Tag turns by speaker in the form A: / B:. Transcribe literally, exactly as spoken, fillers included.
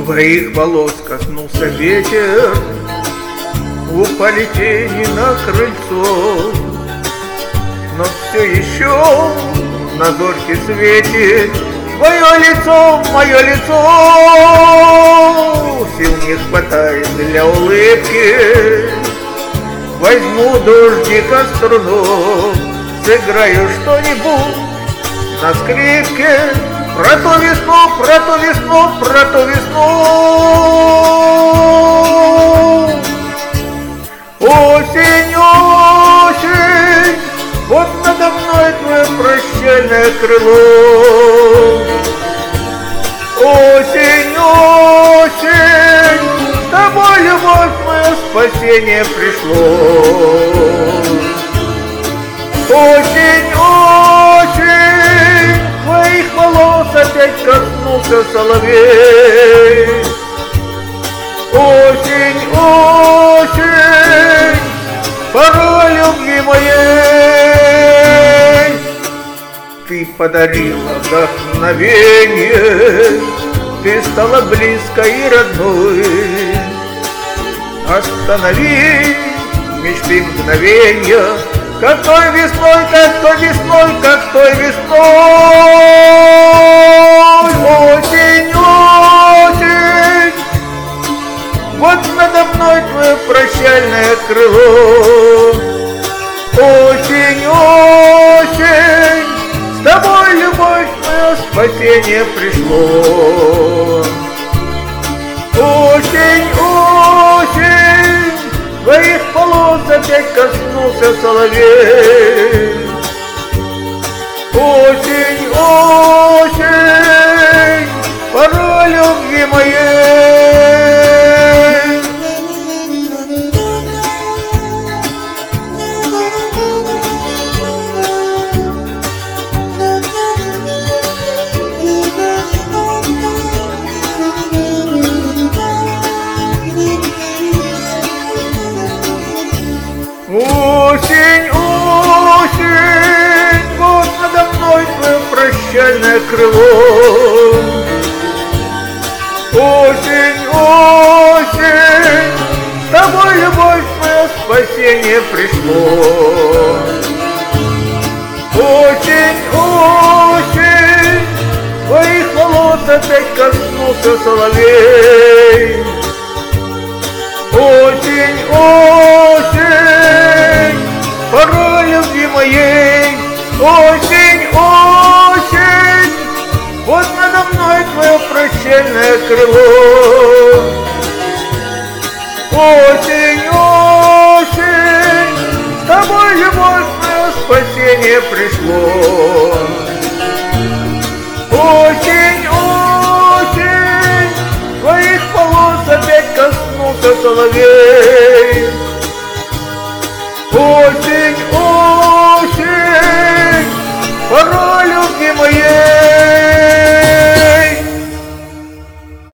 A: Твоих волос коснулся ветер, упали тени на крыльцо, но все еще на зорьке светит твое лицо, мое лицо. Сил не хватает для улыбки, возьму дождика струну, сыграю что-нибудь на скрипке про ту весну, про ту весну, про ту весну. Осень, осень, вот надо мной твое прощальное крыло. Осень, осень, с тобой, любовь моя, спасение пришло. Осень, осень, твоих волос опять коснулся соловей. Осень, осень, пора любви моей. Ты подарила вдохновение, ты стала близкой и родной. Останови мечты мгновенья, как той весной, как той весной, как той весной. Осень, осень, вот надо мной твое прощальное крыло. Осень, осень, с тобой, любовь моя, спасение пришло. Осень, осень, твоих волос опять коснулся соловей. Осень, осень, пора любви моей. Осень, осень, вот надо мной твое прощальное крыло. Осень, осень, с тобой, любовь моя, спасение пришло. Осень, осень, твоих волос опять коснулся соловей. Осень, осень, пора любви моей. Осень, осень, вот надо мной твое прощальное крыло. Осень, осень, с тобой, любовь моя, спасение пришло. Осень, осень, твоих волос опять коснулся соловей. Осень, осень, пора любви моей.